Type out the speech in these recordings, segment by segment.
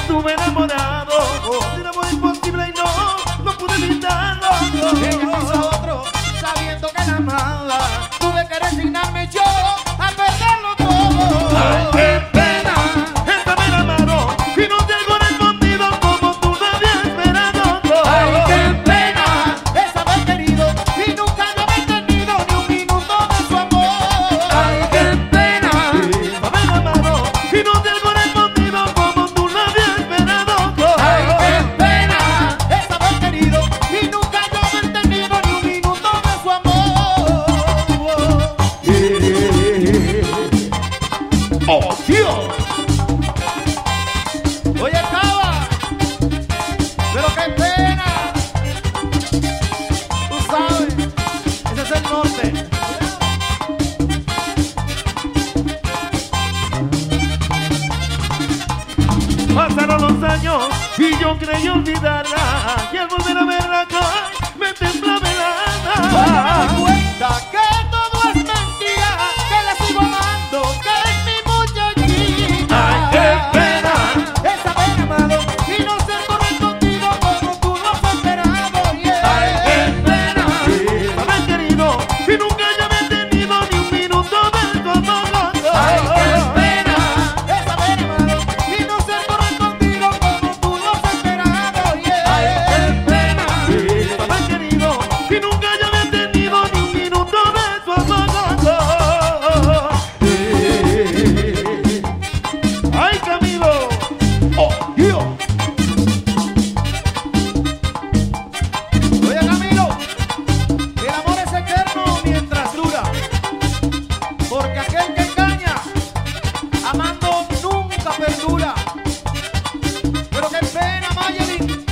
estuve enamorado de un amor imposible y no pude evitarlo. Ella quiso a otro sabiendo que la amaba. Tuve que resignarme yo a perderlo todo. Ay, qué pena, esta me enamoró y no te he correspondido como tú me habías esperado. Ay, qué pena es haber querido y nunca yo haber tenido ni un minuto de su amor. Ay, qué pena, esta me enamoró y no te he correspondido como tú me habías esperado. Ay, qué pena es haber querido y nunca yo haber tenido ni un minuto de su amor. ¡Oh, Dios! Oye, Cava, pero qué pena. Tú sabes, ese es el norte. Pasaron los años y yo creí olvidarla, y al volver a verla acá me temblaba el Oye, me alma. doy cuenta que todo es mentira, que la sigo amando, que es mi muchachita. Ay, qué pena. Es haber amado y no ser correspondido como tú lo has esperado. Yeah. Ay, qué pena, haber querido y nunca yo había tenido ni un minuto de tu amor. Ay, qué pena es haber amado y no ser correspondido como tú lo has esperado. Yeah. Ay, qué pena, haber querido y nunca yo había tenido ni un minuto de tu amor. Ay, Camilo. Oh, Dios. Oye, Camilo, el amor es eterno mientras dura, porque aquel que engaña, amando nunca perdura. Pero qué pena, Mayelin.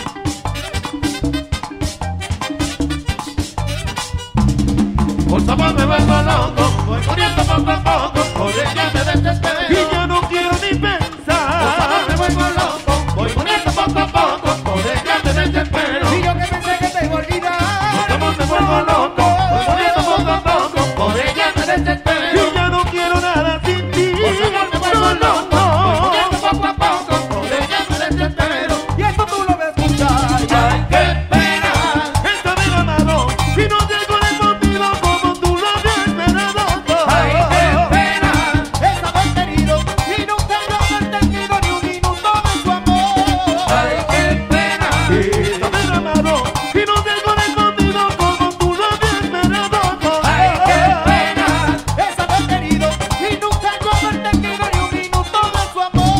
Por tu amor me vuelvo loco, voy muriendo poco a poco, por ella me desespero y yo no quiero ni pensar. Por tu amor me vuelvo loco, voy muriendo poco a poco, por ella me desespero. Y yo que pensé que te iba a olvidar. Por tu amor me vuelvo loco, voy muriendo poco a poco, por ella me desespero y yo no quiero nada sin ti. Por tu amor me vuelvo loco, voy muriendo poco a poco, por ella me desespero. Y esto tú lo ves escuchar. Ay, qué pena, esta me enamoró y no te he correspondido como tú lo habías esperado. Ay, qué pena es haber querido y nunca yo haber tenido ni un minuto de su amor. Ay, qué pena, esta me enamoró y no te he correspondido como tú lo habías esperado. Ay, qué pena es haber querido y nunca yo haber tenido ni un minuto de su amor.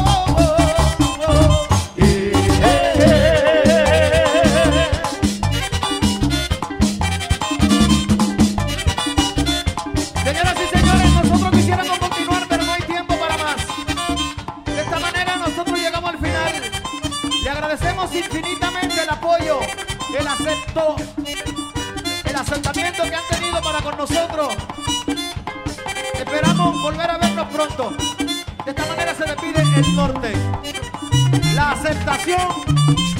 Señoras y señores, nosotros quisiéramos continuar, pero no hay tiempo para más. De esta manera nosotros llegamos al final. Le agradecemos infinitamente el apoyo, el acercamiento que han tenido para con nosotros. Esperamos volver a vernos pronto. De esta manera se despide el norte. La aceptación